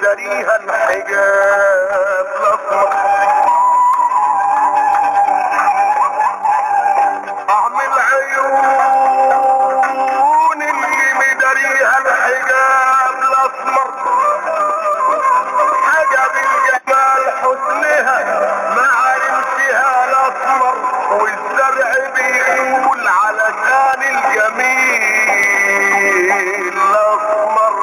مداريها الحجاب الاسمر. اعمل عيون اللي مداريها الحجاب الاسمر، حجب الجمال حسنها معرفتها الاسمر، والزرع بيقول علشان الجميل الاسمر.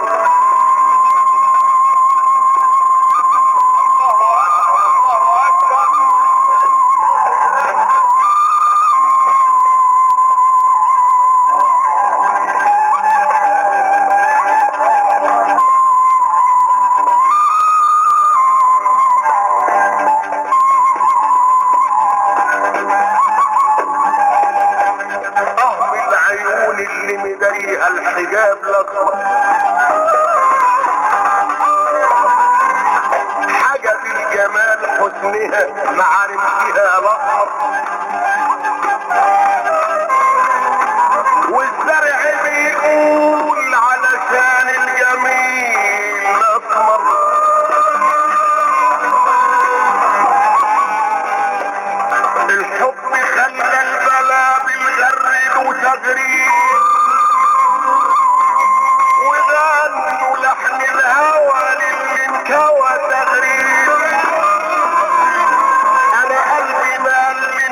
اللي مداريها الحجاب الاسمر، حجب الجمال حسنها معرفتها الاسمر، والزرع بيقول علشان الجميل الاسمر. الحب خلى البلا بالغرد وتغريد، وغنوا لحن الهوى للي انكوى تغريد. انا قلبي مال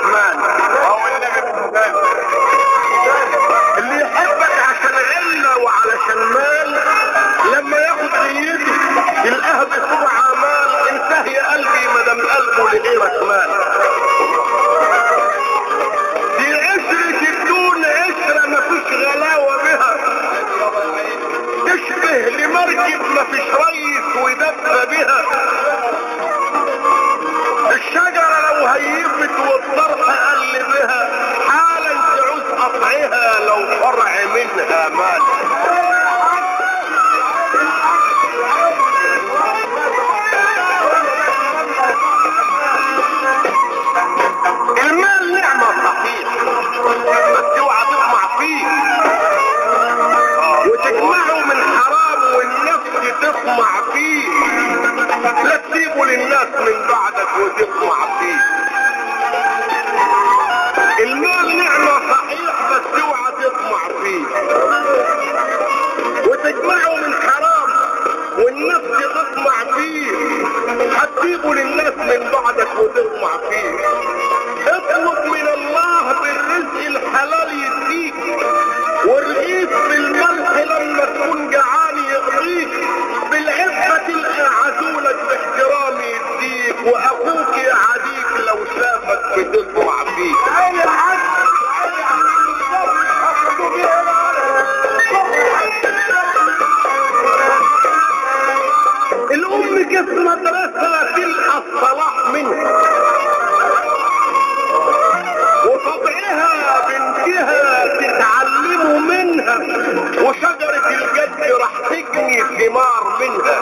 رحمن. اللي يحبك عشان علة وعلشان مال لما ياخد نيته يلقاها بسبع مال. انتهي قلبي مدام قلبه لغيرك مال. دي عشرة الدون عشرة مفيش غلاوة بها، تشبه لمركب مفيش ريس ودب بها. الشجرة لو هيفت والطرح قل بها حالا تعوز قطعها لو فرع منها مال. المال نعمة صحيح بس اوعى تطمع فيه وتجمعه من حرام والنفس تطمع فيه. لا تسيبه للناس من بعدك وتطمع فيه. المال نعمة صحيح بس اوعى تطمع فيه وتجمعه من حرام والنفس تطمع فيه. هتسيبه للناس من بعدك وتطمع فيه. اطلب من الله بالرزق الحلال يديك والرغيف بالملح لما تكون جعان يغطيك. بالعفة تلقى عزولك باحترام يديك واخوك يعاديك لو شافك بتطمع فيك. الام كيف مدرسة تلقى الصلاح منها وطبعها بنتها تتعلموا منها وشجرة الجد راح تجني ثمار منها.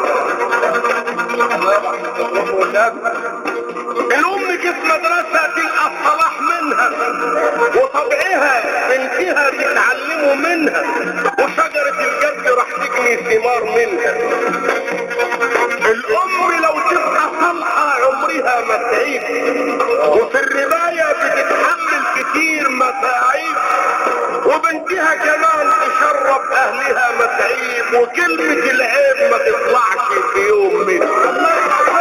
الام كيف مدرسة تلقى الصلاح منها وطبعها بنتها تتعلموا منها وشجرة الجد راح تجني ثمار منها. الام لو تبقى صالحة عمرها ما تعيب وفي الرباية بتتحمل كتير متاعيب وبنتها كمان تشرب اهلها متعيب وكلمة العيب ما تطلعش في يوم منها.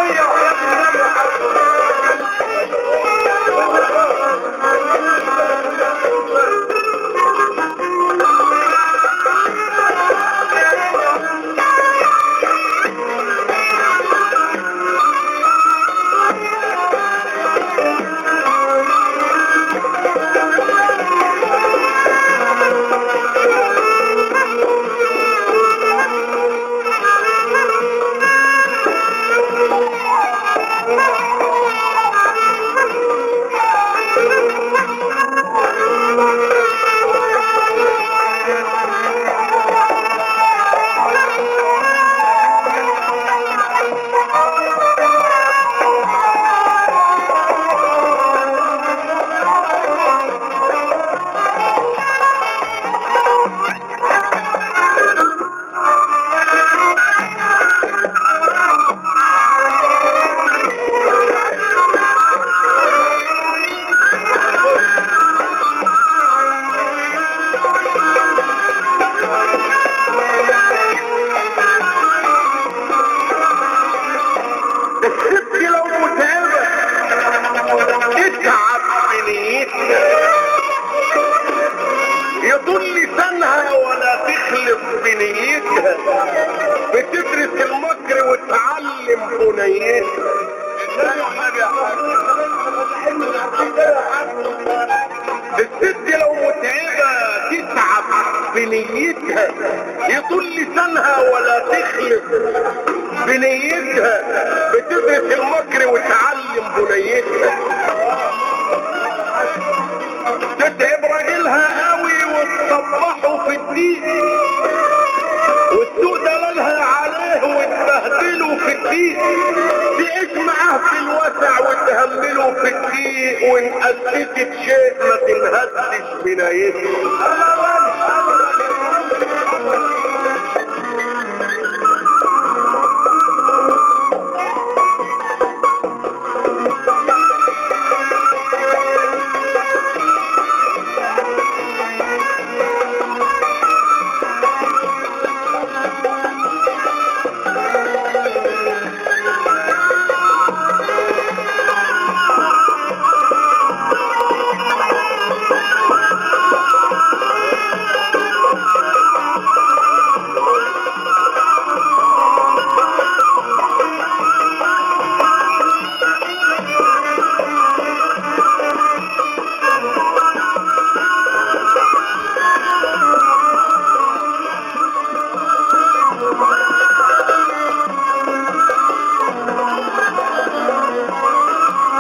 بتدرس المكر وتعلم بنيتها. الست لو متعبة تتعب بنيتها يطول لسانها ولا تخلف بنيتها. بتدرس المكر وتعلم بنيتها. تتعب راجلها قوي وتصبحه في الدين وتسوق دلالها عليه وتبهدله في الدين. تعيش معاه في الوسع وتهمله في الدين وان اسست شيء ما تنهدش بنايته.